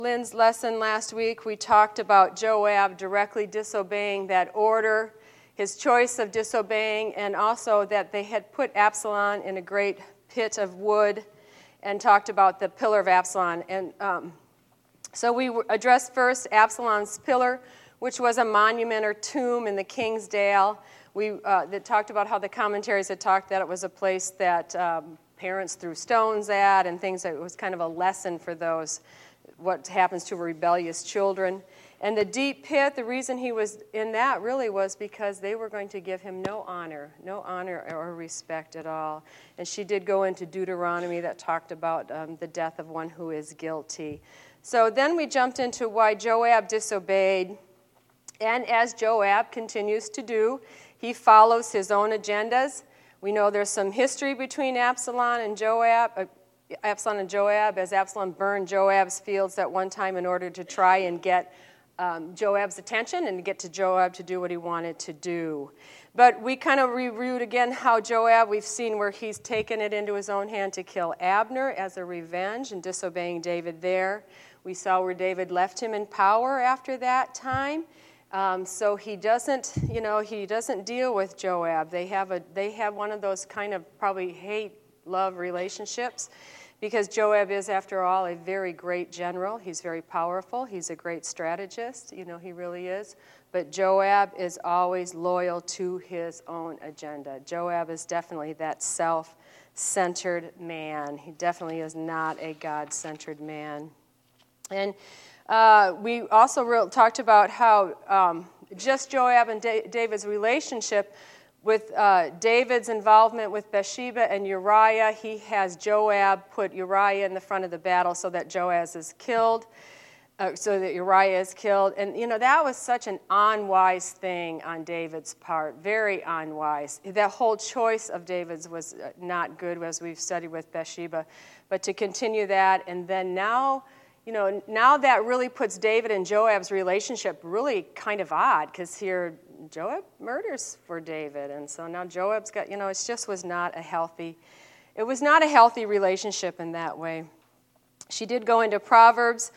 Lynn's lesson last week, we talked about Joab directly disobeying that order, his choice of disobeying, and also that they had put Absalom in a great pit of wood, and talked about the pillar of Absalom. And so we addressed first Absalom's pillar, which was a monument or tomb in the King's Dale. That talked about how the commentaries had talked that it was a place that parents threw stones at and things. That it was kind of a lesson for those, what happens to rebellious children. And the deep pit, the reason he was in that really was because they were going to give him no honor or respect at all. And she did go into Deuteronomy that talked about the death of one who is guilty. So then we jumped into why Joab disobeyed. And as Joab continues to do, he follows his own agendas. We know there's some history between Absalom and Joab, as Absalom burned Joab's fields at one time in order to try and get Joab's attention and to get to Joab to do what he wanted to do. But we kind of reviewed again how Joab, we've seen where he's taken it into his own hand to kill Abner as a revenge and disobeying David there. We saw where David left him in power after that time. So he doesn't deal with Joab. They have one of those kind of probably hate-love relationships. Because Joab is, after all, a very great general. He's very powerful. He's a great strategist. He really is. But Joab is always loyal to his own agenda. Joab is definitely that self-centered man. He definitely is not a God-centered man. And we also talked about how just Joab and David's relationship with David's involvement with Bathsheba and Uriah, he has Joab put Uriah in the front of the battle so that Uriah is killed. And, that was such an unwise thing on David's part, very unwise. That whole choice of David's was not good, as we've studied with Bathsheba. But to continue that, and then now that really puts David and Joab's relationship really kind of odd, because here Joab murders for David, and so now Joab's got, it just was not a healthy relationship in that way. She did go into Proverbs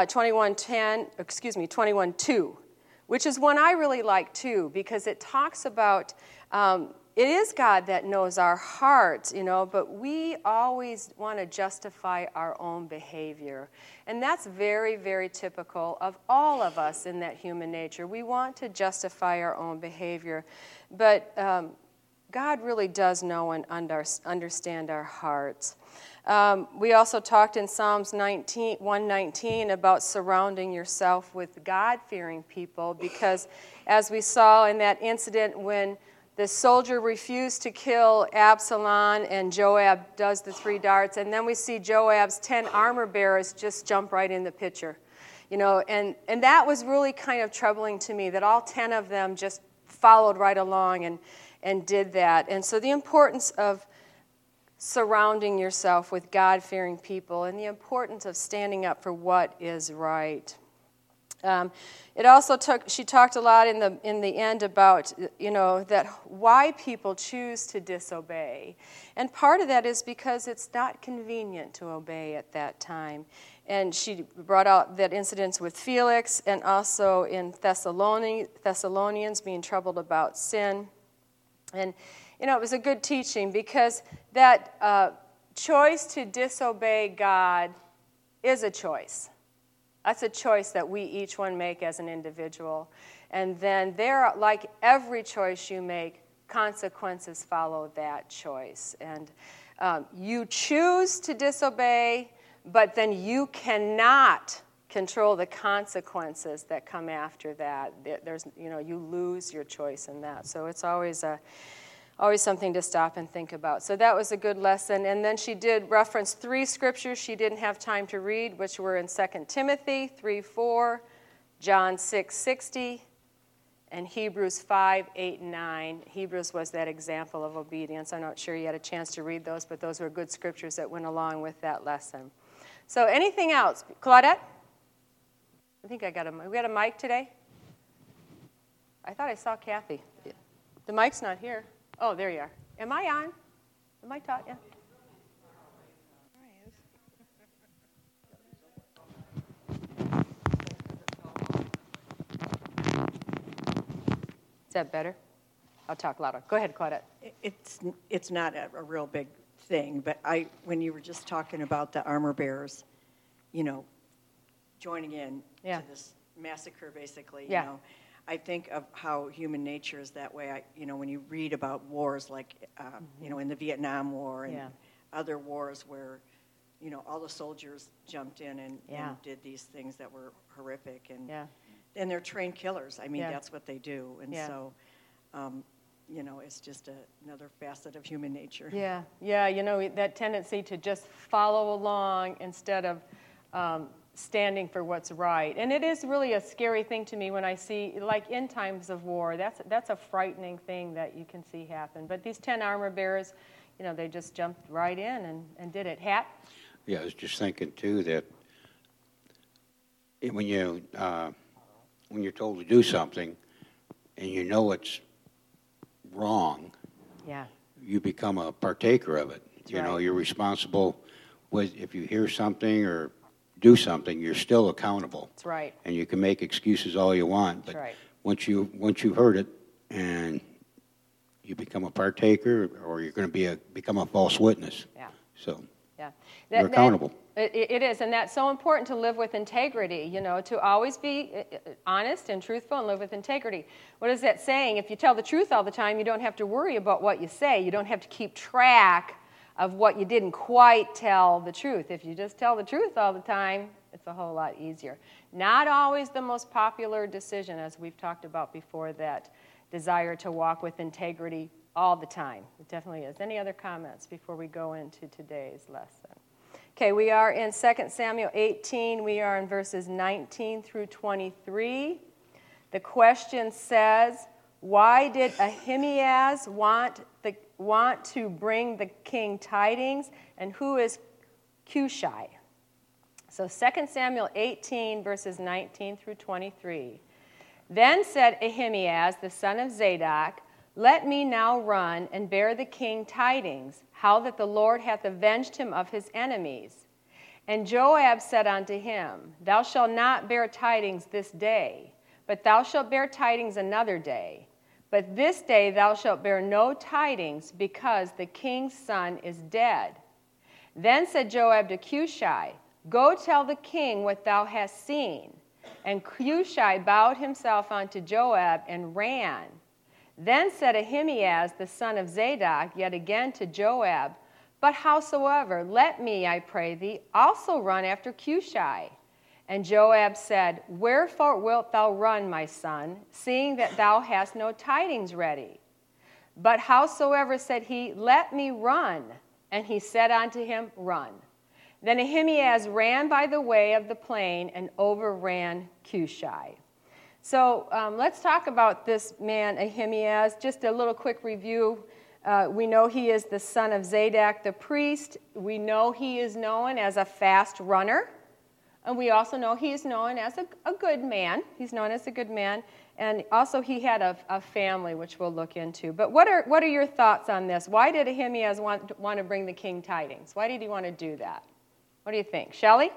21:2, which is one I really like too, because it talks about it is God that knows our hearts, but we always want to justify our own behavior. And that's very, very typical of all of us in that human nature. We want to justify our own behavior. But God really does know and understand our hearts. We also talked in Psalms 119 about surrounding yourself with God-fearing people, because as we saw in that incident when the soldier refused to kill Absalom, and Joab does the 3 darts. And then we see Joab's 10 armor bearers just jump right in the picture. And that was really kind of troubling to me, that all 10 of them just followed right along and did that. And so the importance of surrounding yourself with God-fearing people, and the importance of standing up for what is right. She talked a lot in the end about, that why people choose to disobey. And part of that is because it's not convenient to obey at that time. And she brought out that incidents with Felix, and also in Thessalonians being troubled about sin. And, it was a good teaching, because that choice to disobey God is a choice. That's a choice that we each one make as an individual. And then like every choice you make, consequences follow that choice. And you choose to disobey, but then you cannot control the consequences that come after that. You lose your choice in that. So it's always something to stop and think about. So that was a good lesson. And then she did reference 3 scriptures she didn't have time to read, which were in 2 Timothy 3:4, John 6:60, and Hebrews 5:8 and 9. Hebrews was that example of obedience. I'm not sure you had a chance to read those, but those were good scriptures that went along with that lesson. So anything else? Claudette? I think we got a mic today? I thought I saw Kathy. The mic's not here. Oh, there you are. Am I on? Am I taught? Yeah. that better? I'll talk louder. Go ahead, Claudette. It's not a real big thing, but when you were just talking about the armor bearers, joining in to this massacre, basically, I think of how human nature is that way. When you read about wars like, in the Vietnam War and other wars where, all the soldiers jumped in and did these things that were horrific, and they're trained killers. I mean, that's what they do, and so. It's just another facet of human nature. Yeah, that tendency to just follow along instead of standing for what's right. And it is really a scary thing to me when I see, like in times of war, that's a frightening thing that you can see happen. But these 10 armor bearers, they just jumped right in and did it. Hat? Yeah, I was just thinking, too, that when you're told to do something and you know it's wrong, you become a partaker of it. That's You're responsible if you hear something or do something, you're still accountable. That's right. And you can make excuses all you want, but That's right. once you've heard it and you become a partaker, or you're going to become a false witness. Yeah. So yeah, you're accountable. It is, and that's so important to live with integrity, to always be honest and truthful and live with integrity. What is that saying? If you tell the truth all the time, you don't have to worry about what you say. You don't have to keep track of what you didn't quite tell the truth. If you just tell the truth all the time, it's a whole lot easier. Not always the most popular decision, as we've talked about before, that desire to walk with integrity all the time. It definitely is. Any other comments before we go into today's lesson? Okay, we are in 2 Samuel 18. We are in verses 19 through 23. The question says, why did Ahimaaz want to bring the king tidings, and who is Cushai? So 2 Samuel 18, verses 19 through 23. Then said Ahimaaz, the son of Zadok, let me now run and bear the king tidings, how that the Lord hath avenged him of his enemies. And Joab said unto him, thou shalt not bear tidings this day, but thou shalt bear tidings another day. But this day thou shalt bear no tidings, because the king's son is dead. Then said Joab to Cushai, go tell the king what thou hast seen. And Cushai bowed himself unto Joab and ran. Then said Ahimaaz, the son of Zadok, yet again to Joab, but howsoever, let me, I pray thee, also run after Cushai. And Joab said, wherefore wilt thou run, my son, seeing that thou hast no tidings ready? But howsoever, said he, let me run. And he said unto him, run. Then Ahimaaz ran by the way of the plain and overran Cushai. So let's talk about this man, Ahimaaz. Just a little quick review. We know he is the son of Zadok the priest. We know he is known as a fast runner. And we also know he is known as a good man. He's known as a good man. And also he had a family, which we'll look into. But what are your thoughts on this? Why did Ahimaaz want to bring the king tidings? Why did he want to do that? What do you think? Shelley?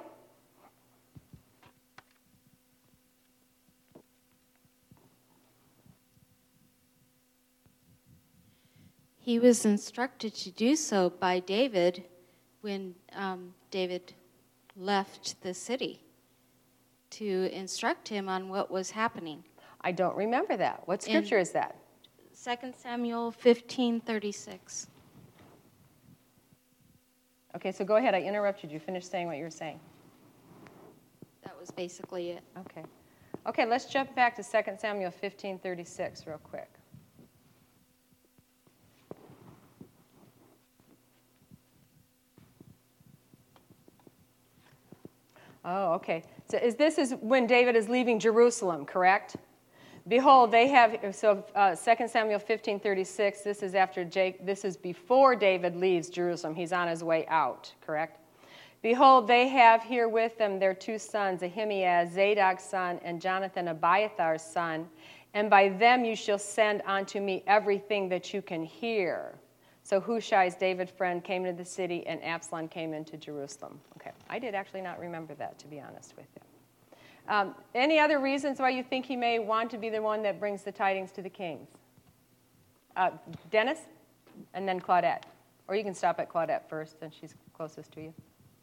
He was instructed to do so by David when David left the city, to instruct him on what was happening. I don't remember that. What scripture is that? 2 Samuel 15:36. Okay, so go ahead. I interrupted you. Finish saying what you were saying. That was basically it. Okay. Okay, let's jump back to 2 Samuel 15:36 real quick. Oh, okay. So this is when David is leaving Jerusalem, correct? Behold, they have, 2 Samuel 15:36, this is before David leaves Jerusalem. He's on his way out, correct? Behold, they have here with them their two sons, Ahimaaz, Zadok's son, and Jonathan, Abiathar's son, and by them you shall send unto me everything that you can hear. So Hushai's David's friend came into the city, and Absalom came into Jerusalem. Okay, I did actually not remember that, to be honest with you. Any other reasons why you think he may want to be the one that brings the tidings to the kings? Dennis, and then Claudette. Or you can stop at Claudette first, and she's closest to you.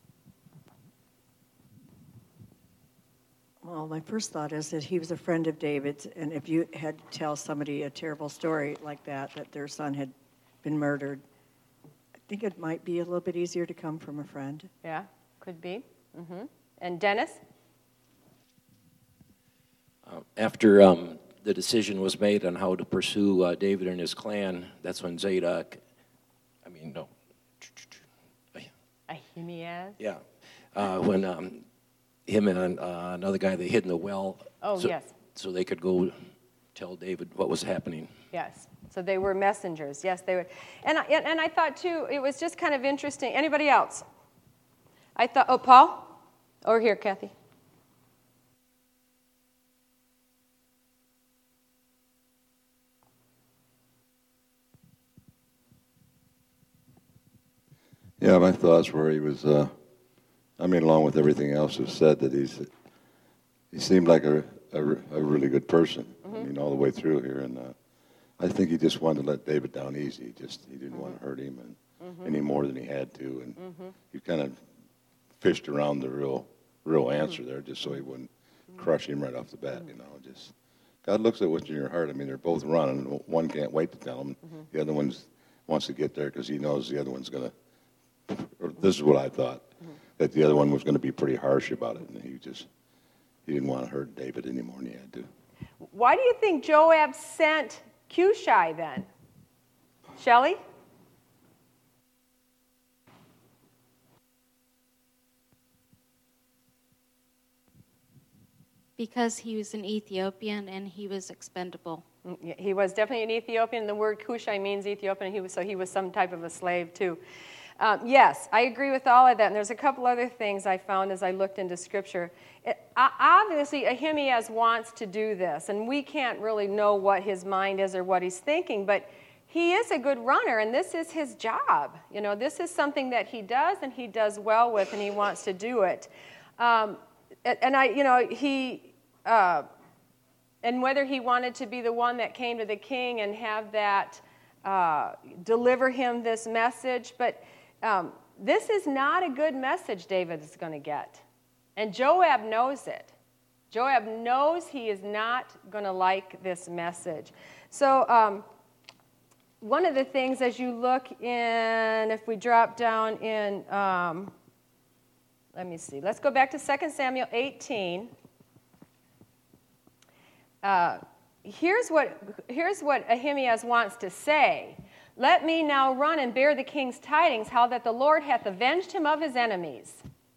Well, my first thought is that he was a friend of David's, and if you had to tell somebody a terrible story like that their son had been murdered, I think it might be a little bit easier to come from a friend. Yeah, could be. Mm-hmm. And Dennis? After the decision was made on how to pursue David and his clan, that's when Ahimaaz? Yeah. When him and another guy, they hid in the well. Oh, yes. So they could go tell David what was happening. Yes. So they were messengers. Yes, they were. And I thought, too, it was just kind of interesting. Anybody else? I thought, Paul? Over here, Kathy. Yeah, my thoughts were he was, along with everything else was said, that he seemed like a really good person. Mm-hmm. All the way through here. And I think he just wanted to let David down easy. He didn't want to hurt him any more than he had to. And he kind of fished around the real answer there just so he wouldn't crush him right off the bat, Just God looks at what's in your heart. They're both running. One can't wait to tell him. The other one wants to get there because he knows the other one's going to, or this is what I thought, that the other one was going to be pretty harsh about it. And he didn't want to hurt David any more than he had to. Why do you think Joab sent Cushai then? Shelley? Because he was an Ethiopian and he was expendable. He was definitely an Ethiopian. The word Cushai means Ethiopian. He was some type of a slave too. Yes, I agree with all of that. And there's a couple other things I found as I looked into Scripture. Obviously, Ahimaaz wants to do this, and we can't really know what his mind is or what he's thinking, but he is a good runner, and this is his job. This is something that he does, and he does well with, and he wants to do it. And whether he wanted to be the one that came to the king and have that deliver him this message, but this is not a good message David is going to get. And Joab knows it. Joab knows he is not going to like this message. So one of the things as you look in, if we drop down in, let me see. Let's go back to 2 Samuel 18. Here's what Ahimaaz wants to say. Let me now run and bear the king's tidings, how that the Lord hath avenged him of his enemies.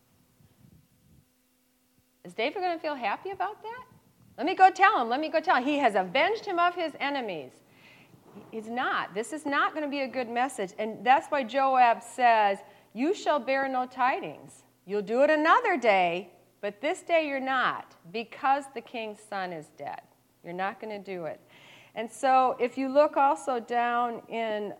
Is David going to feel happy about that? Let me go tell him. He has avenged him of his enemies. He's not. This is not going to be a good message. And that's why Joab says, you shall bear no tidings. You'll do it another day, but this day you're not, because the king's son is dead. You're not going to do it. And so if you look also down in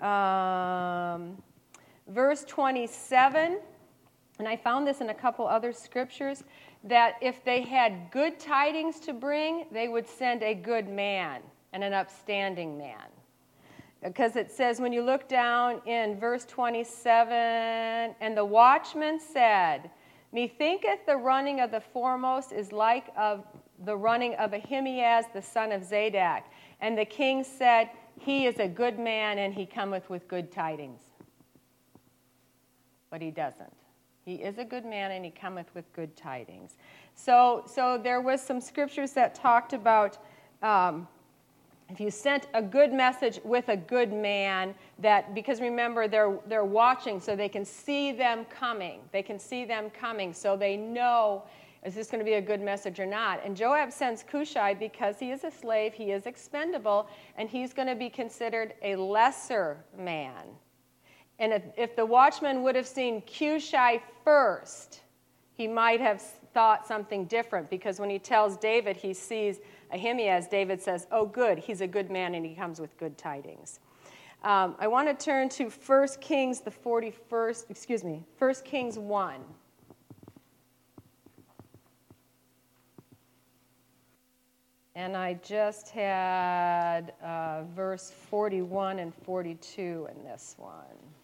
verse 27, and I found this in a couple other scriptures, that if they had good tidings to bring, they would send a good man and an upstanding man. Because it says, when you look down in verse 27, and the watchman said, methinketh the running of the foremost is like of the running of Ahimaaz the son of Zadok. And the king said, he is a good man, and he cometh with good tidings. But he doesn't. He is a good man, and he cometh with good tidings. So there was some scriptures that talked about if you sent a good message with a good man, that, because remember, they're watching, so they can see them coming. They can see them coming, so they know, is this going to be a good message or not? And Joab sends Cushai because he is a slave, he is expendable, and he's going to be considered a lesser man. And if the watchman would have seen Cushai first, he might have thought something different, because when he tells David he sees Ahimaaz, David says, oh, good, he's a good man, and he comes with good tidings. I want to turn to 1 Kings 1 Kings 1. And I just had verse 41 and 42 in this one.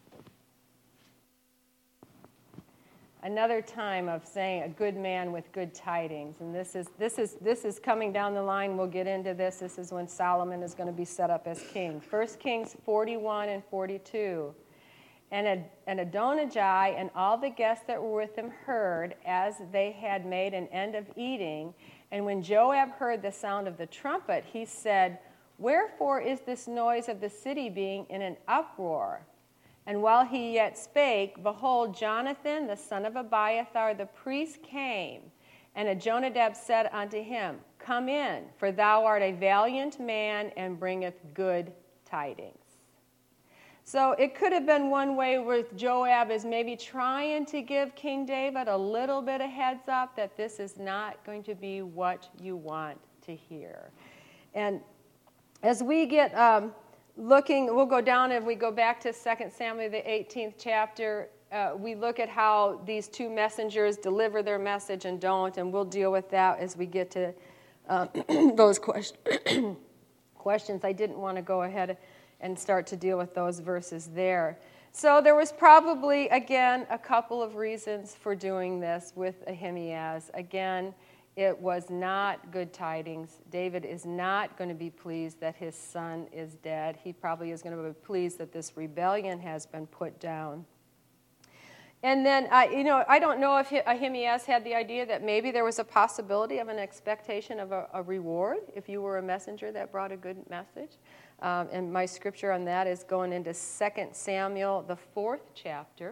Another time of saying a good man with good tidings. And this is coming down the line. We'll get into this. This is when Solomon is going to be set up as king. 1 Kings 41 and 42. And Adonijah and all the guests that were with him heard as they had made an end of eating. And when Joab heard the sound of the trumpet, he said, "Wherefore is this noise of the city being in an uproar?" And while he yet spake, behold, Jonathan, the son of Abiathar, the priest, came. And Adonijah said unto him, "Come in, for thou art a valiant man, and bringeth good tidings." So it could have been one way with Joab is maybe trying to give King David a little bit of heads up that this is not going to be what you want to hear. And as we get looking, we'll go down and we go back to 2 Samuel, the 18th chapter. We look at how these two messengers deliver their message and don't, and we'll deal with that as we get to those questions. I didn't want to go ahead and start to deal with those verses there. So there was probably, again, a couple of reasons for doing this with Ahimaaz. Again, it was not good tidings. David is not going to be pleased that his son is dead. He probably is going to be pleased that this rebellion has been put down. And then, I don't know if Ahimaaz had the idea that maybe there was a possibility of an expectation of a reward if you were a messenger that brought a good message. And my scripture on that is going into 2 Samuel, the 4th chapter.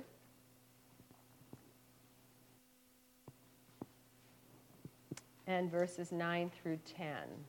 And verses 9 through 10.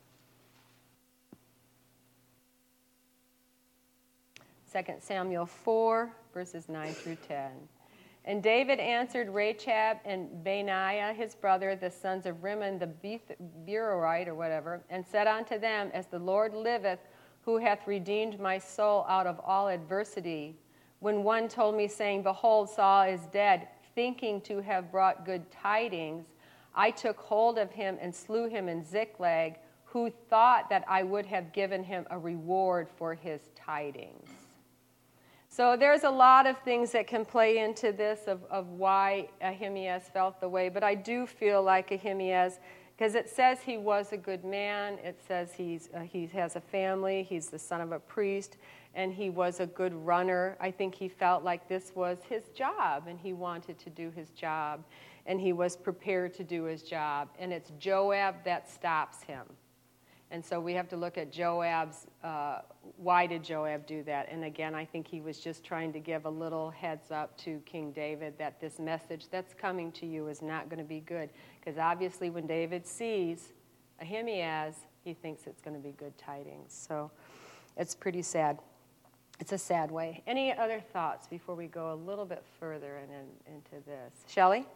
2 Samuel 4, verses 9 through 10. And David answered Rechab and Benaiah his brother, the sons of Rimmon the Beerorite, or whatever, and said unto them, As the Lord liveth, who hath redeemed my soul out of all adversity, when one told me, saying, Behold, Saul is dead, thinking to have brought good tidings, I took hold of him and slew him in Ziklag, who thought that I would have given him a reward for his tidings. So there's a lot of things that can play into this of why Ahimaaz felt the way, but I do feel like Ahimaaz, because it says he was a good man, it says he has a family, he's the son of a priest, and he was a good runner. I think he felt like this was his job, and he wanted to do his job, and he was prepared to do his job. And it's Joab that stops him. And so we have to look at Joab's, why did Joab do that? And again, I think he was just trying to give a little heads up to King David that this message that's coming to you is not going to be good. Because obviously when David sees Ahimaaz, he thinks it's going to be good tidings. So it's pretty sad. It's a sad way. Any other thoughts before we go a little bit further into this? Shelley?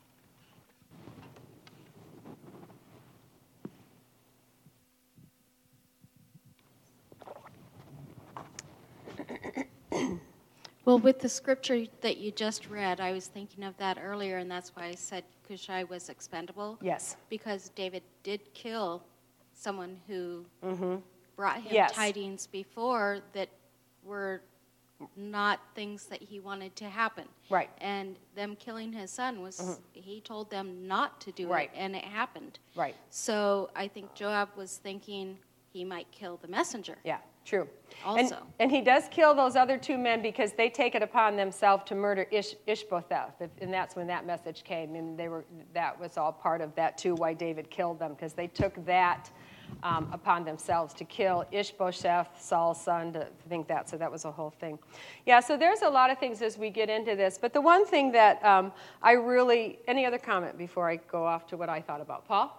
Well, with the scripture that you just read, I was thinking of that earlier, and that's why I said Cushai was expendable. Yes. Because David did kill someone who brought him tidings before that were not things that he wanted to happen. Right. And them killing his son was, he told them not to do it, and it happened. Right. So I think Joab was thinking he might kill the messenger. Yeah. True. Also. And he does kill those other two men because they take it upon themselves to murder Ishbosheth, and that's when that message came. And that was all part of that too, why David killed them, because they took that upon themselves to kill Ishbosheth, Saul's son, to think that. So that was a whole thing. Yeah, so there's a lot of things as we get into this. But the one thing that any other comment before I go off to what I thought about? Paul?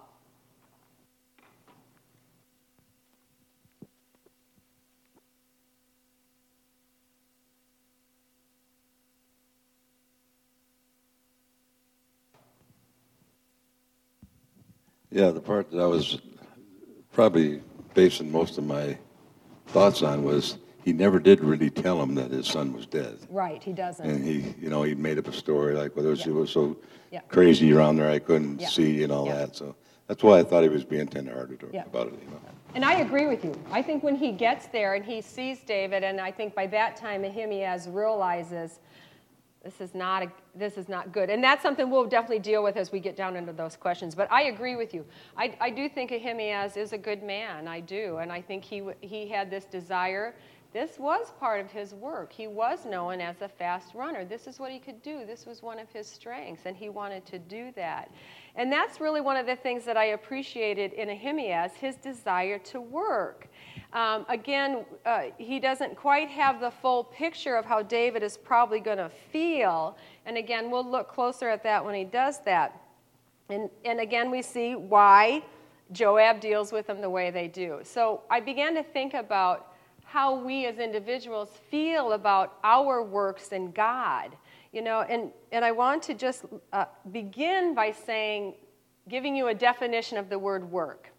Yeah, the part that I was probably basing most of my thoughts on was he never did really tell him that his son was dead. Right, he doesn't. And he made up a story like whether it was so crazy around there I couldn't see and all that. So That's why I thought he was being tenderhearted Yeah. about it. You know. And I agree with you. I think when he gets there and he sees David, and I think by that time Ahimaaz realizes this is not good. And that's something we'll definitely deal with as we get down into those questions. But I agree with you. I do think Ahimaaz is a good man. I do. And I think he had this desire. This was part of his work. He was known as a fast runner. This is what he could do. This was one of his strengths, and he wanted to do that. And that's really one of the things that I appreciated in Ahimaaz, his desire to work. Again, he doesn't quite have the full picture of how David is probably going to feel. And again, we'll look closer at that when he does that. And again, we see why Joab deals with him the way they do. So I began to think about how we as individuals feel about our works in God. You know, and I want to just begin by giving you a definition of the word work.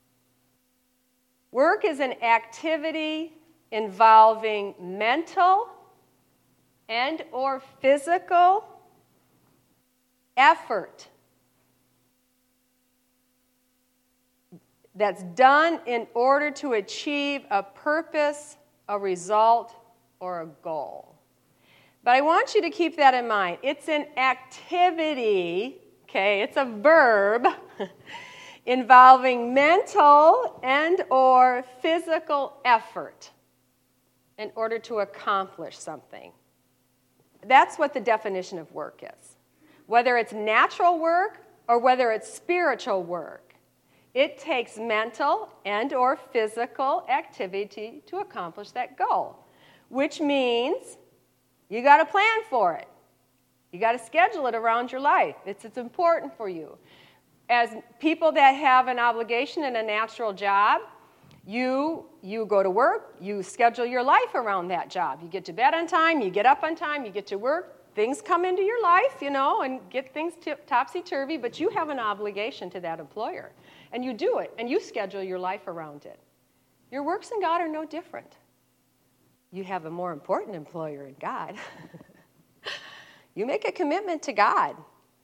Work is an activity involving mental and or physical effort that's done in order to achieve a purpose, a result, or a goal. But I want you to keep that in mind. It's an activity, okay, it's a verb, involving mental and or physical effort in order to accomplish something. That's what the definition of work is. Whether it's natural work or whether it's spiritual work, it takes mental and or physical activity to accomplish that goal, which means you got to plan for it. You got to schedule it around your life. It's important for you. As people that have an obligation in a natural job, you go to work, you schedule your life around that job. You get to bed on time, you get up on time, you get to work, things come into your life, and get things topsy-turvy, but you have an obligation to that employer. And you do it, and you schedule your life around it. Your works in God are no different. You have a more important employer in God. You make a commitment to God.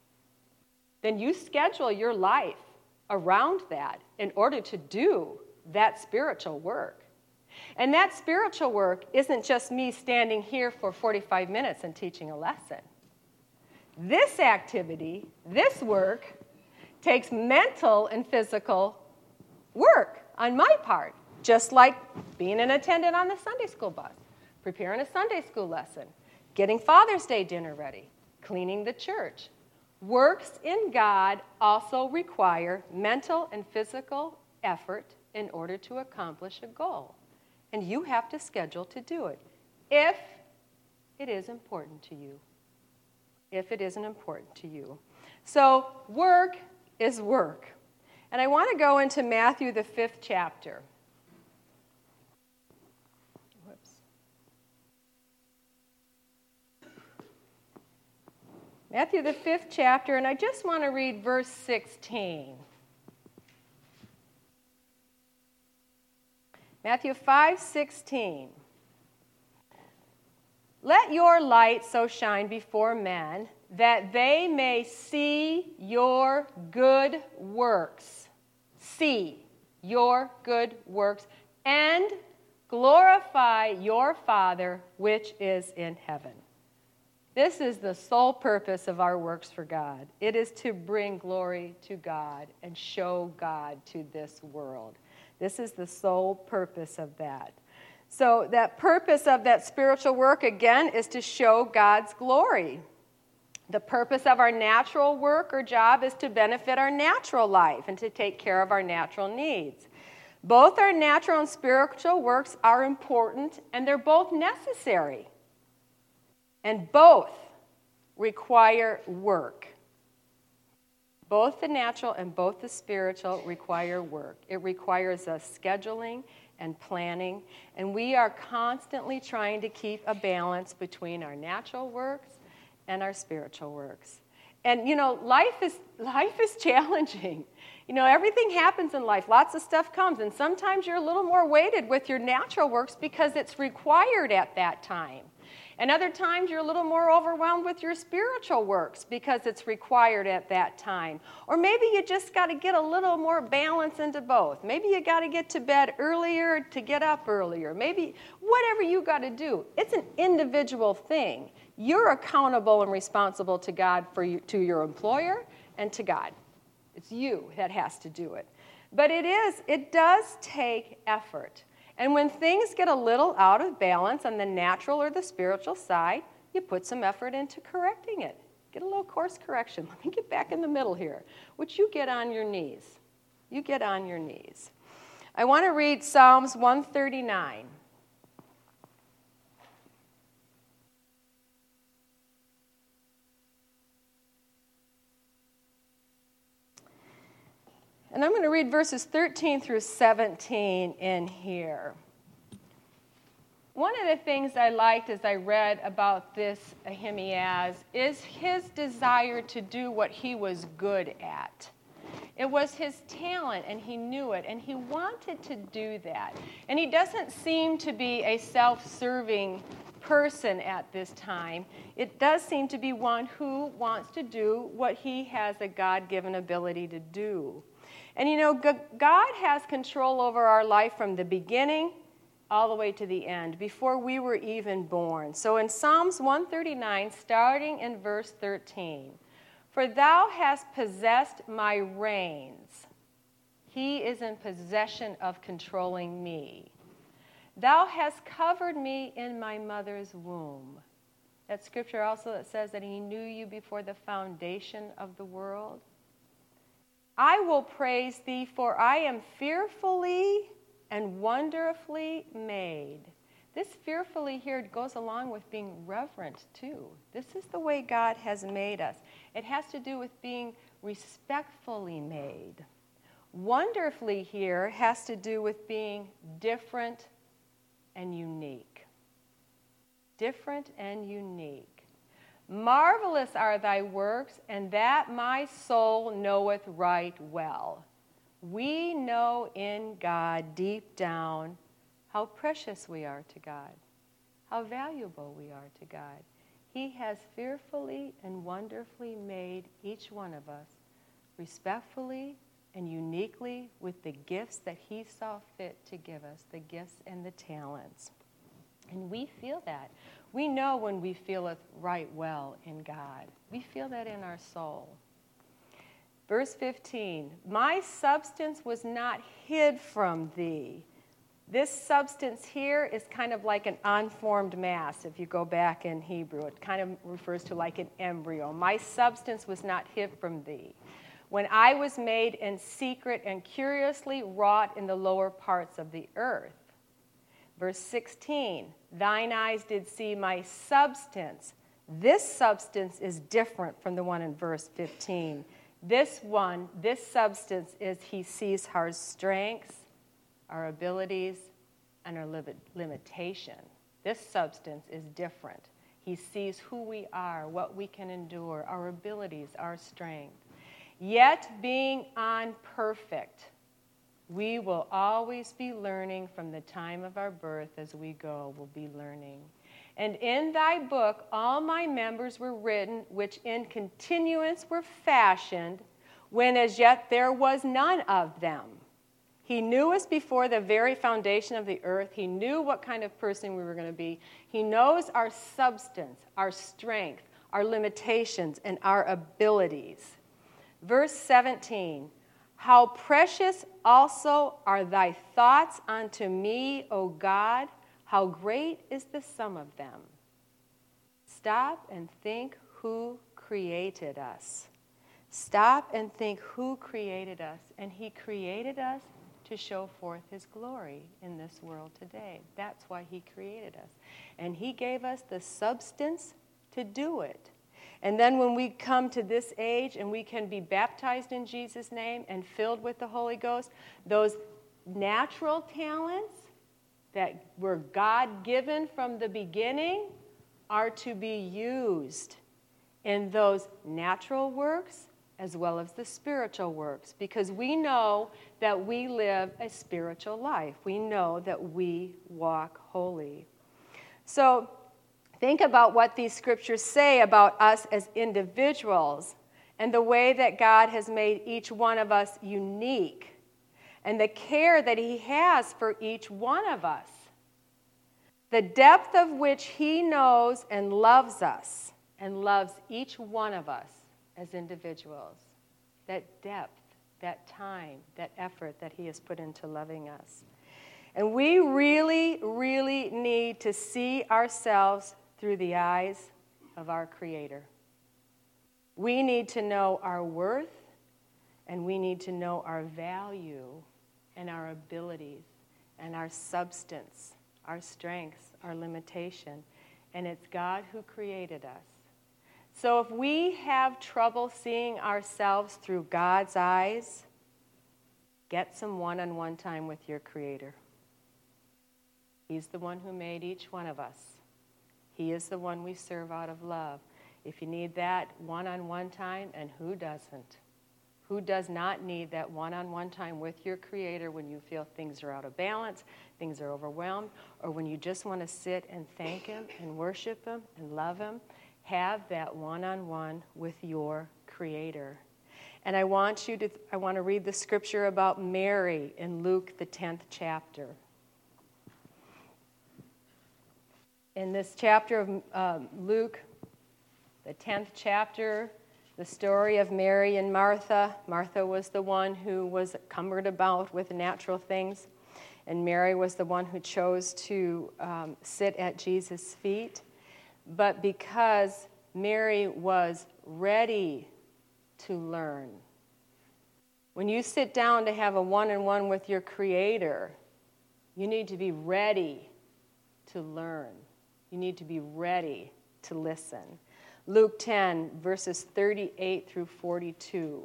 Then you schedule your life around that in order to do that spiritual work. And that spiritual work isn't just me standing here for 45 minutes and teaching a lesson. This activity, this work, takes mental and physical work on my part. Just like being an attendant on the Sunday school bus, preparing a Sunday school lesson, getting Father's Day dinner ready, cleaning the church. Works in God also require mental and physical effort in order to accomplish a goal. And you have to schedule to do it if it is important to you. If it isn't important to you. So work is work. And I want to go into Matthew, the 5th chapter. Matthew, the 5th chapter, and I just want to read verse 16. Matthew 5:16. Let your light so shine before men that they may see your good works. See your good works and glorify your Father which is in heaven. This is the sole purpose of our works for God. It is to bring glory to God and show God to this world. This is the sole purpose of that. So that purpose of that spiritual work, again, is to show God's glory. The purpose of our natural work or job is to benefit our natural life and to take care of our natural needs. Both our natural and spiritual works are important, and they're both necessary. And both require work. Both the natural and both the spiritual require work. It requires us scheduling and planning, and we are constantly trying to keep a balance between our natural works and our spiritual works. And life is challenging. Everything happens in life. Lots of stuff comes, and sometimes you're a little more weighted with your natural works because it's required at that time. And other times you're a little more overwhelmed with your spiritual works because it's required at that time. Or maybe you just got to get a little more balance into both. Maybe you got to get to bed earlier to get up earlier. Maybe whatever you got to do. It's an individual thing. You're accountable and responsible to God to your employer and to God. It's you that has to do it. But it does take effort. And when things get a little out of balance on the natural or the spiritual side, you put some effort into correcting it. Get a little course correction. Let me get back in the middle here, which you get on your knees. You get on your knees. I want to read Psalms 139. And I'm going to read verses 13 through 17 in here. One of the things I liked as I read about this Ahimaaz is his desire to do what he was good at. It was his talent, and he knew it, and he wanted to do that. And he doesn't seem to be a self-serving person at this time. It does seem to be one who wants to do what he has a God-given ability to do. And you know, God has control over our life from the beginning all the way to the end, before we were even born. So in Psalms 139, starting in verse 13, "For thou hast possessed my reins." He is in possession of controlling me. "Thou hast covered me in my mother's womb." That scripture also that says that he knew you before the foundation of the world. "I will praise thee, for I am fearfully and wonderfully made." This fearfully here goes along with being reverent too. This is the way God has made us. It has to do with being respectfully made. Wonderfully here has to do with being different and unique. Different and unique. "Marvelous are thy works, and that my soul knoweth right well." We know in God deep down how precious we are to God, how valuable we are to God. He has fearfully and wonderfully made each one of us respectfully and uniquely with the gifts that he saw fit to give us, the gifts and the talents. And we feel that. We know when we feel it right well in God. We feel that in our soul. Verse 15, "My substance was not hid from thee." This substance here is kind of like an unformed mass. If you go back in Hebrew, it kind of refers to like an embryo. "My substance was not hid from thee, when I was made in secret and curiously wrought in the lower parts of the earth." Verse 16, "Thine eyes did see my substance." This substance is different from the one in verse 15. This substance is he sees our strengths, our abilities, and our limitation. This substance is different. He sees who we are, what we can endure, our abilities, our strength. "Yet being unperfect, we will always be learning from the time of our birth as we go, we'll be learning. And in thy book all my members were written, which in continuance were fashioned, when as yet there was none of them. He knew us before the very foundation of the earth. He knew what kind of person we were going to be. He knows our substance, our strength, our limitations, and our abilities." Verse 17, "How precious also are thy thoughts unto me, O God! How great is the sum of them." Stop and think who created us. Stop and think who created us. And he created us to show forth his glory in this world today. That's why he created us. And he gave us the substance to do it. And then when we come to this age and we can be baptized in Jesus' name and filled with the Holy Ghost, those natural talents that were God-given from the beginning are to be used in those natural works as well as the spiritual works, because we know that we live a spiritual life. We know that we walk holy. So Think about what these scriptures say about us as individuals and the way that God has made each one of us unique and the care that he has for each one of us. The depth of which he knows and loves us and loves each one of us as individuals. That depth, that time, that effort that he has put into loving us. And we really, really need to see ourselves through the eyes of our Creator. We need to know our worth, and we need to know our value and our abilities and our substance, our strengths, our limitation. And it's God who created us. So if we have trouble seeing ourselves through God's eyes, get some one-on-one time with your Creator. He's the one who made each one of us. He is the one we serve out of love. If you need that one-on-one time, and who doesn't? Who does not need that one-on-one time with your Creator when you feel things are out of balance, things are overwhelmed, or when you just want to sit and thank Him and worship Him and love Him? Have that one-on-one with your Creator. And I want to read the scripture about Mary in Luke, the 10th chapter. In this chapter of Luke, the 10th chapter, the story of Mary and Martha. Martha was the one who was cumbered about with natural things, and Mary was the one who chose to sit at Jesus' feet. But because Mary was ready to learn, when you sit down to have a one-on-one with your Creator, you need to be ready to learn. You need to be ready to listen. Luke 10, verses 38 through 42.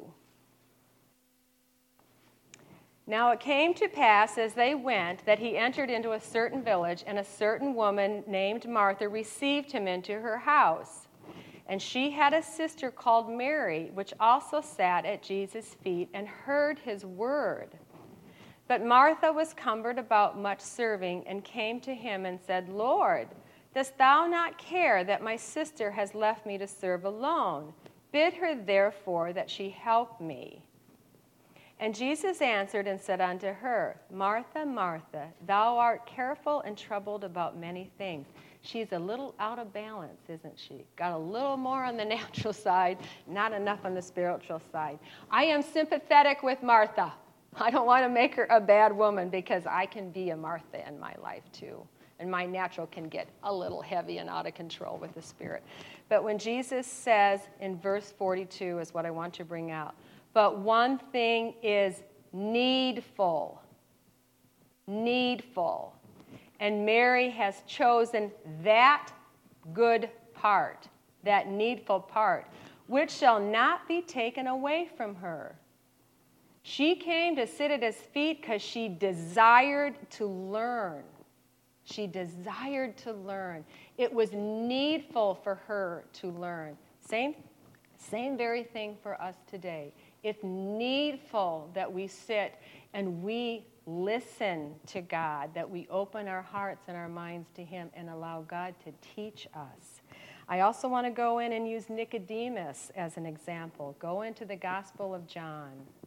Now it came to pass as they went that he entered into a certain village, and a certain woman named Martha received him into her house. And she had a sister called Mary, which also sat at Jesus' feet and heard his word. But Martha was cumbered about much serving, and came to him and said, Lord, dost thou not care that my sister has left me to serve alone? Bid her therefore that she help me. And Jesus answered and said unto her, Martha, Martha, thou art careful and troubled about many things. She's a little out of balance, isn't she? Got a little more on the natural side, not enough on the spiritual side. I am sympathetic with Martha. I don't want to make her a bad woman, because I can be a Martha in my life too. And my natural can get a little heavy and out of control with the Spirit. But when Jesus says in verse 42 is what I want to bring out, but one thing is needful. Needful. And Mary has chosen that good part, that needful part, which shall not be taken away from her. She came to sit at his feet because she desired to learn. She desired to learn. It was needful for her to learn. Same very thing for us today. It's needful that we sit and we listen to God, that we open our hearts and our minds to Him and allow God to teach us. I also want to go in and use Nicodemus as an example. Go into the Gospel of John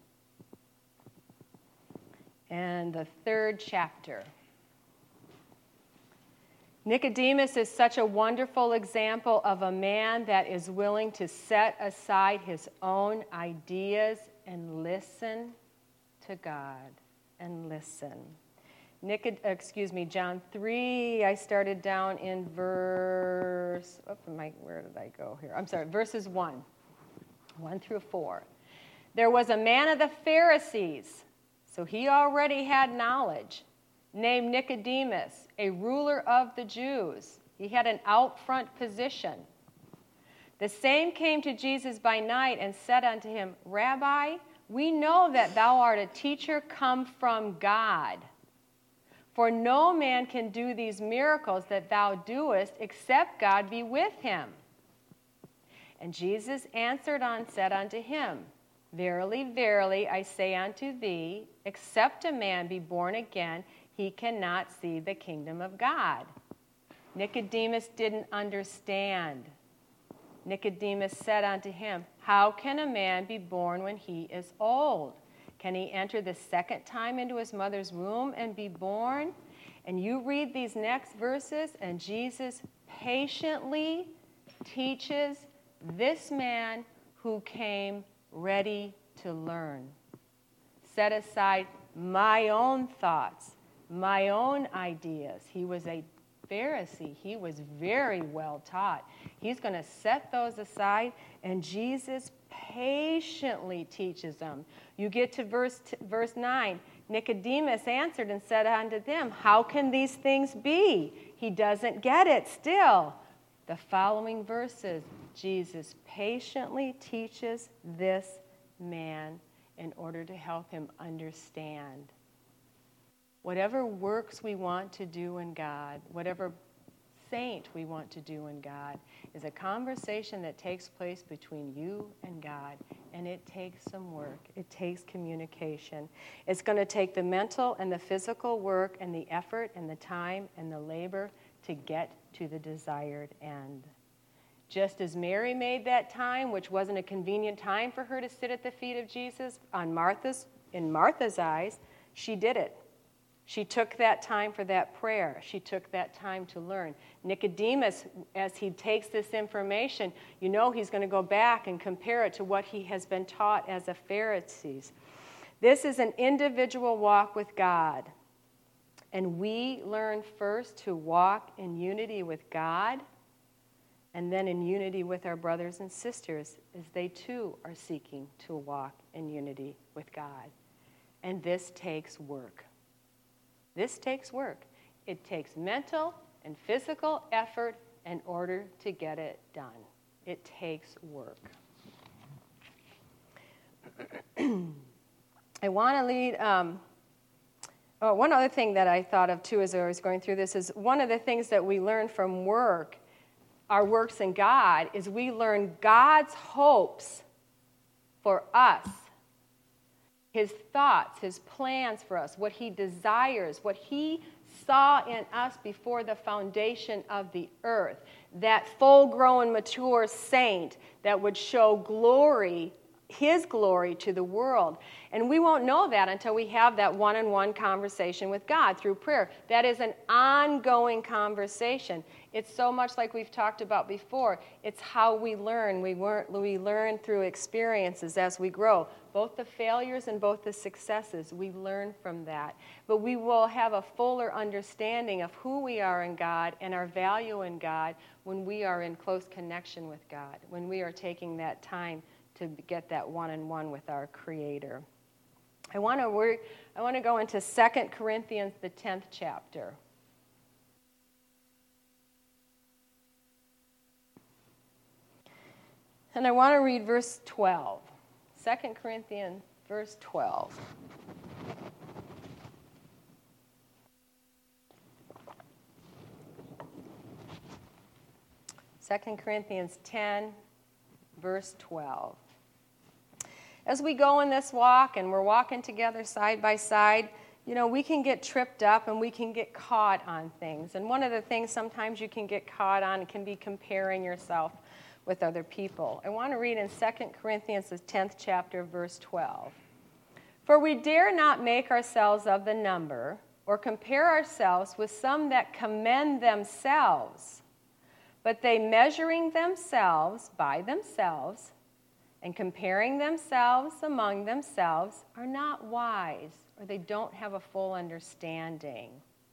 and the 3rd chapter. Nicodemus is such a wonderful example of a man that is willing to set aside his own ideas and listen to God and listen. John 3, I started down in verse, where did I go here? I'm sorry, verses 1 through 4. There was a man of the Pharisees, so he already had knowledge, named Nicodemus, a ruler of the Jews. He had an out front position. The same came to Jesus by night and said unto him, Rabbi, we know that thou art a teacher come from God. For no man can do these miracles that thou doest except God be with him. And Jesus answered and said unto him, Verily, verily, I say unto thee, except a man be born again, he cannot see the kingdom of God. Nicodemus didn't understand. Nicodemus said unto him, how can a man be born when he is old? Can he enter the second time into his mother's womb and be born? And you read these next verses, and Jesus patiently teaches this man who came ready to learn. Set aside my own thoughts, my own ideas. He was a Pharisee. He was very well taught. He's going to set those aside, and Jesus patiently teaches them. You get to verse 9. Nicodemus answered and said unto them, how can these things be? He doesn't get it still. The following verses, Jesus patiently teaches this man in order to help him understand. Whatever works we want to do in God, whatever saint we want to do in God, is a conversation that takes place between you and God. And it takes some work. It takes communication. It's going to take the mental and the physical work and the effort and the time and the labor to get to the desired end. Just as Mary made that time, which wasn't a convenient time for her to sit at the feet of Jesus, in Martha's eyes, she did it. She took that time for that prayer. She took that time to learn. Nicodemus, as he takes this information, you know he's going to go back and compare it to what he has been taught as a Pharisee. This is an individual walk with God. And we learn first to walk in unity with God and then in unity with our brothers and sisters as they too are seeking to walk in unity with God. And this takes work. This takes work. It takes mental and physical effort in order to get it done. It takes work. I want to lead... one other thing that I thought of, too, as I was going through this is one of the things that we learn from work, our works in God, is we learn God's hopes for us, His thoughts, His plans for us, what He desires, what He saw in us before the foundation of the earth, that full-grown, mature saint that would show glory, His glory to the world. And we won't know that until we have that one-on-one conversation with God through prayer. That is an ongoing conversation. It's so much like we've talked about before. It's how we learn. We learn through experiences as we grow. Both the failures and both the successes, we learn from that. But we will have a fuller understanding of who we are in God and our value in God when we are in close connection with God, when we are taking that time to get that one-on-one with our Creator. I want to go into 2 Corinthians, the 10th chapter. And I want to read verse 12. 2 Corinthians, verse 12. Second Corinthians 10, verse 12. As we go in this walk and we're walking together side by side, we can get tripped up and we can get caught on things. And one of the things sometimes you can get caught on can be comparing yourself with other people. I want to read in 2 Corinthians, the 10th chapter, verse 12. For we dare not make ourselves of the number or compare ourselves with some that commend themselves, but they measuring themselves by themselves and comparing themselves among themselves are not wise, or they don't have a full understanding.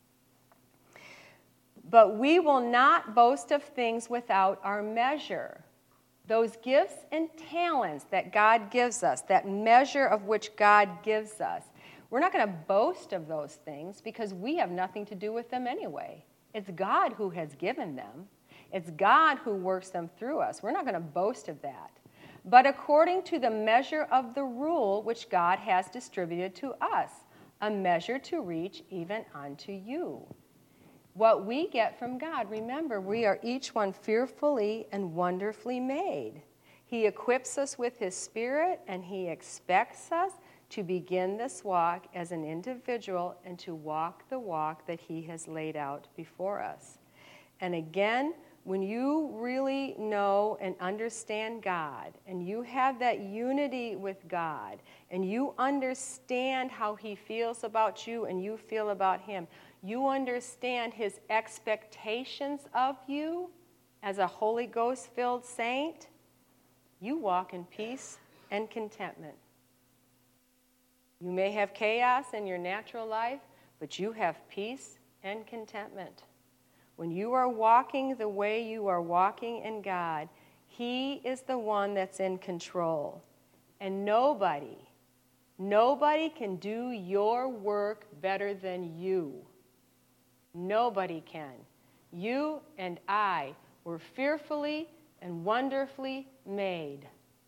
But we will not boast of things without our measure. Those gifts and talents that God gives us, that measure of which God gives us, we're not going to boast of those things because we have nothing to do with them anyway. It's God who has given them. It's God who works them through us. We're not going to boast of that. But according to the measure of the rule which God has distributed to us, a measure to reach even unto you. What we get from God, remember, we are each one fearfully and wonderfully made. He equips us with His Spirit, and He expects us to begin this walk as an individual and to walk the walk that He has laid out before us. and again, when you really know and understand God, and you have that unity with God, and you understand how He feels about you and you feel about Him, you understand His expectations of you as a Holy Ghost-filled saint, you walk in peace and contentment. You may have chaos in your natural life, but you have peace and contentment. When you are walking the way you are walking in God, He is the one that's in control. And nobody can do your work better than you. Nobody can. You and I were fearfully and wonderfully made.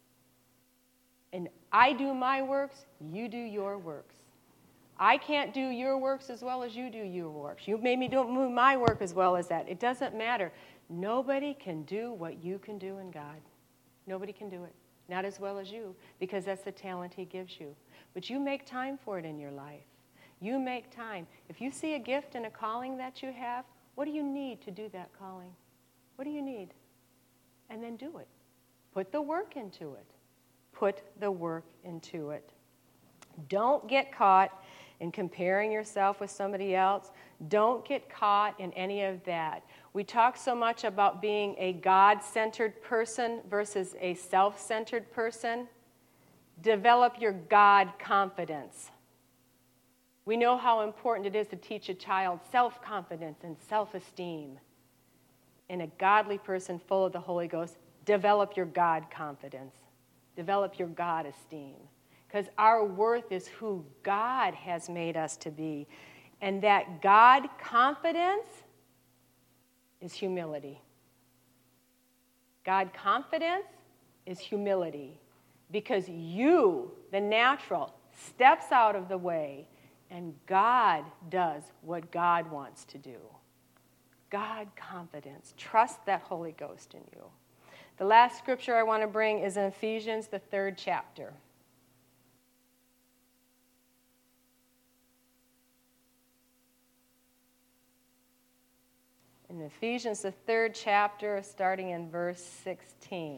And I do my works, you do your works. I can't do your works as well as you do your works. You maybe don't do my work as well as that. It doesn't matter. Nobody can do what you can do in God. Nobody can do it. Not as well as you, because that's the talent He gives you. But you make time for it in your life. You make time. If you see a gift and a calling that you have, what do you need to do that calling? What do you need? And then do it. Put the work into it. Put the work into it. Don't get caught in comparing yourself with somebody else. Don't get caught in any of that. We talk so much about being a God-centered person versus a self-centered person. Develop your God confidence. We know how important it is to teach a child self-confidence and self-esteem. In a godly person full of the Holy Ghost, develop your God confidence. Develop your God esteem. Because our worth is who God has made us to be. And that God confidence is humility. God confidence is humility. Because you, the natural, steps out of the way, and God does what God wants to do. God confidence. Trust that Holy Ghost in you. The last scripture I want to bring is in Ephesians, the 3rd chapter. In Ephesians, the 3rd chapter, starting in verse 16.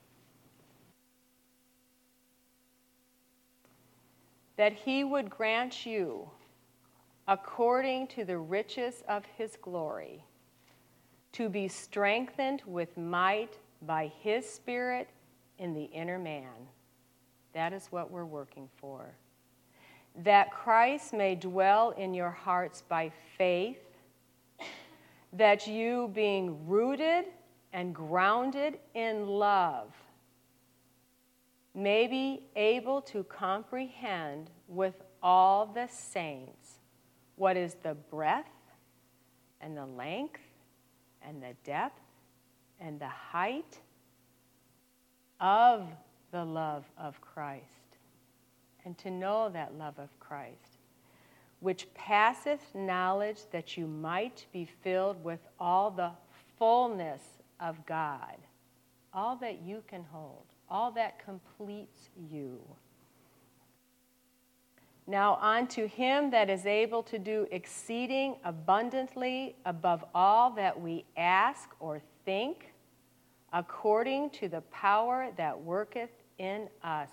That He would grant you, according to the riches of His glory, to be strengthened with might by His Spirit in the inner man. That is what we're working for. That Christ may dwell in your hearts by faith, that you, being rooted and grounded in love, may be able to comprehend with all the saints what is the breadth and the length and the depth and the height of the love of Christ, and to know that love of Christ, which passeth knowledge, that you might be filled with all the fullness of God, all that you can hold, all that completes you. Now unto Him that is able to do exceeding abundantly above all that we ask or think, according to the power that worketh in us.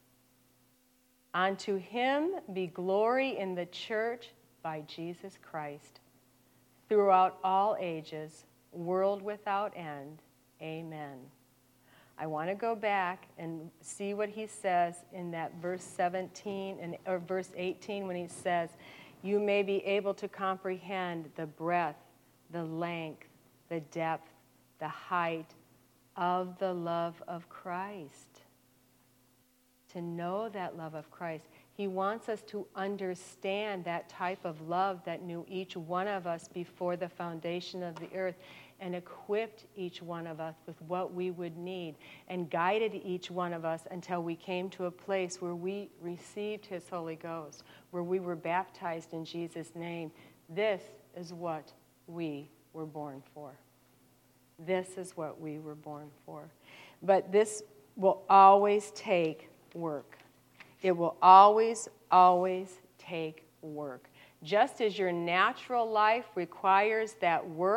Unto Him be glory in the church by Jesus Christ, throughout all ages, world without end. Amen. I want to go back and see what he says in that verse 17 or verse 18 when he says, you may be able to comprehend the breadth, the length, the depth, the height of the love of Christ. To know that love of Christ. He wants us to understand that type of love that knew each one of us before the foundation of the earth, and equipped each one of us with what we would need, and guided each one of us until we came to a place where we received His Holy Ghost, where we were baptized in Jesus' name. This is what we were born for. This is what we were born for. But this will always take work. It will always, always take work. Just as your natural life requires that work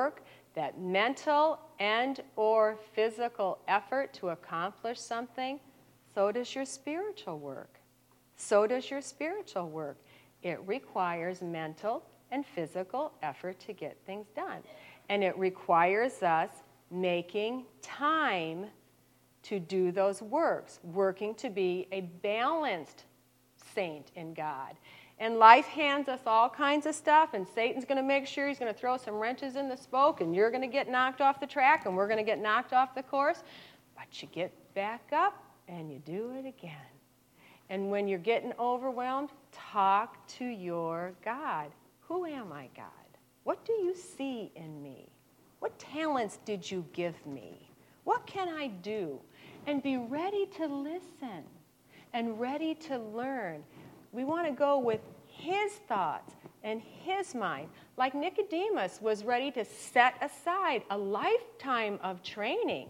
that mental and or physical effort to accomplish something, so does your spiritual work. So does your spiritual work. It requires mental and physical effort to get things done. And it requires us making time to do those works, working to be a balanced saint in God. And life hands us all kinds of stuff, and Satan's going to make sure he's going to throw some wrenches in the spoke, and you're going to get knocked off the track, and we're going to get knocked off the course. But you get back up, and you do it again. And when you're getting overwhelmed, talk to your God. Who am I, God? What do you see in me? What talents did you give me? What can I do? And be ready to listen and ready to learn. We want to go with his thoughts and his mind. Like Nicodemus was ready to set aside a lifetime of training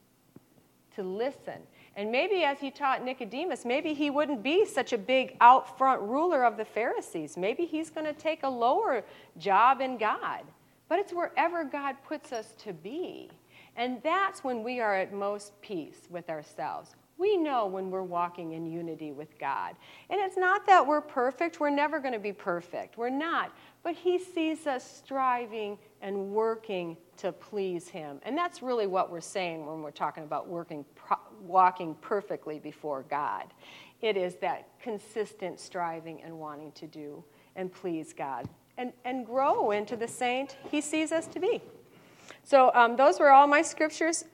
to listen. And maybe as he taught Nicodemus, maybe he wouldn't be such a big out front ruler of the Pharisees. Maybe he's going to take a lower job in God. But it's wherever God puts us to be. And that's when we are at most peace with ourselves. We know when we're walking in unity with God. And it's not that we're perfect. We're never going to be perfect. We're not. But he sees us striving and working to please him. And that's really what we're saying when we're talking about walking perfectly before God. It is that consistent striving and wanting to do and please God. And grow into the saint he sees us to be. So those were all my scriptures.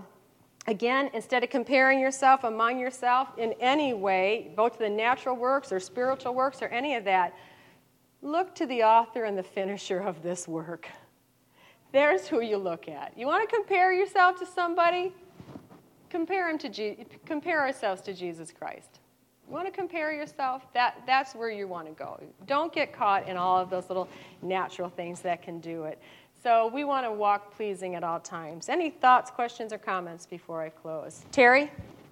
Again, instead of comparing yourself among yourself in any way, both to the natural works or spiritual works or any of that, look to the author and the finisher of this work. There's who you look at. You want to compare yourself to somebody? Compare ourselves to Jesus Christ. You want to compare yourself? That's where you want to go. Don't get caught in all of those little natural things that can do it. So we want to walk pleasing at all times. Any thoughts, questions, or comments before I close? Terry?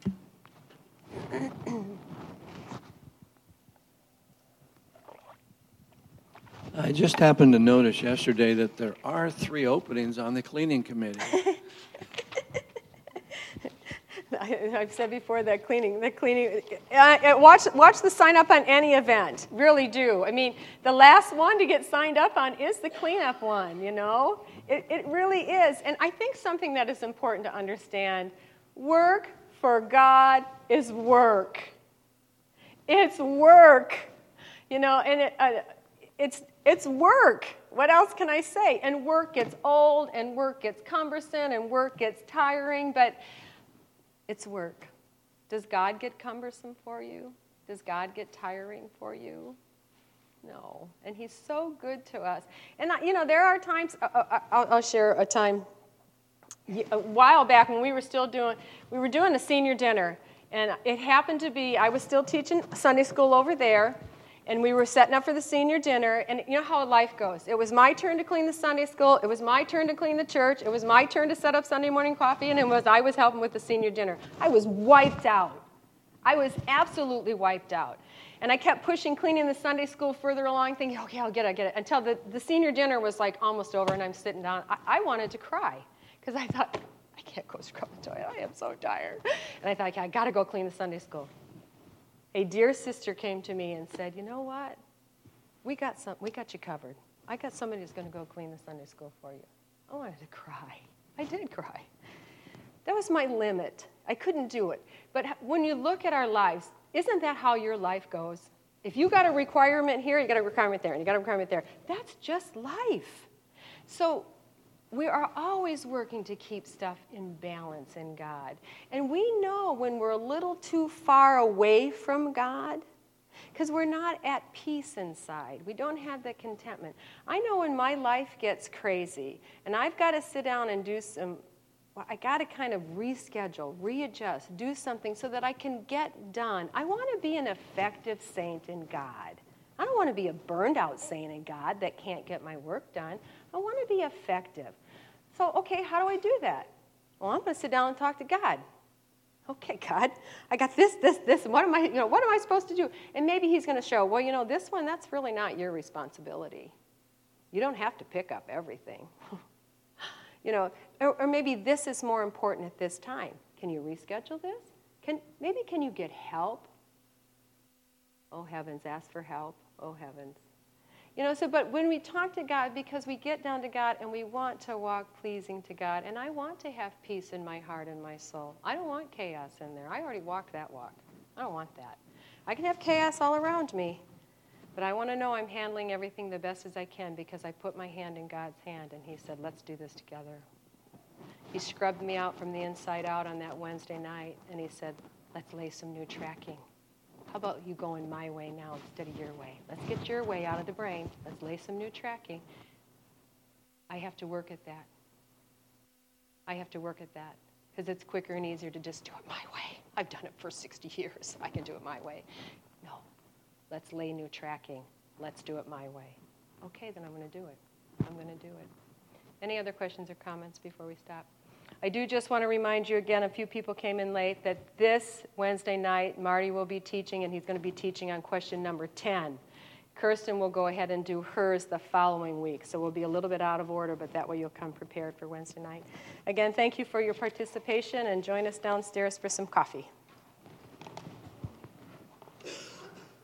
I just happened to notice yesterday that there are 3 openings on the cleaning committee. I've said before that cleaning. Watch the sign up on any event. Really do. I mean, the last one to get signed up on is the cleanup one, you know. It really is. And I think something that is important to understand, work for God is work. It's work. You know, and it's work. What else can I say? And work gets old, and work gets cumbersome, and work gets tiring, but it's work. Does God get cumbersome for you? Does God get tiring for you? No. And he's so good to us. And, you know, there are times, I'll share a time, a while back when we were doing a senior dinner. And it happened to be, I was still teaching Sunday school over there. And we were setting up for the senior dinner, and you know how life goes. It was my turn to clean the Sunday school. It was my turn to clean the church. It was my turn to set up Sunday morning coffee, and I was helping with the senior dinner. I was wiped out. I was absolutely wiped out. And I kept pushing cleaning the Sunday school further along, thinking, okay, I'll get it, until the senior dinner was like almost over, and I'm sitting down. I wanted to cry, because I thought, I can't go scrub the toilet. I am so tired. And I thought, okay, I got to go clean the Sunday school. A dear sister came to me and said, you know what? We got you covered. I got somebody who's going to go clean the Sunday school for you. I wanted to cry. I did cry. That was my limit. I couldn't do it. But when you look at our lives, isn't that how your life goes? If you got a requirement here, you got a requirement there, and you got a requirement there. That's just life. So we are always working to keep stuff in balance in God. And we know when we're a little too far away from God, because we're not at peace inside. We don't have that contentment. I know when my life gets crazy, and I've got to sit down and I got to kind of reschedule, readjust, do something so that I can get done. I want to be an effective saint in God. I don't want to be a burned out saint in God that can't get my work done. I want to be effective. So, okay, how do I do that? Well, I'm going to sit down and talk to God. Okay, God, I got this. What am I supposed to do? And maybe he's going to show, well, this one, that's really not your responsibility. You don't have to pick up everything. Or maybe this is more important at this time. Can you reschedule this? Can you get help? Oh, heavens, ask for help. Oh, heavens. But when we talk to God, because we get down to God and we want to walk pleasing to God, and I want to have peace in my heart and my soul. I don't want chaos in there. I already walked that walk. I don't want that. I can have chaos all around me, but I want to know I'm handling everything the best as I can because I put my hand in God's hand, and he said, let's do this together. He scrubbed me out from the inside out on that Wednesday night, and he said, let's lay some new tracking. How about you going my way now instead of your way? Let's get your way out of the brain. Let's lay some new tracking. I have to work at that. I have to work at that because it's quicker and easier to just do it my way. I've done it for 60 years. I can do it my way. No. Let's lay new tracking. Let's do it my way. Okay, then I'm going to do it. I'm going to do it. Any other questions or comments before we stop? I do just want to remind you again, a few people came in late, that this Wednesday night, Marty will be teaching, and he's going to be teaching on question number 10. Kirsten will go ahead and do hers the following week, so we'll be a little bit out of order, but that way you'll come prepared for Wednesday night. Again, thank you for your participation, and join us downstairs for some coffee.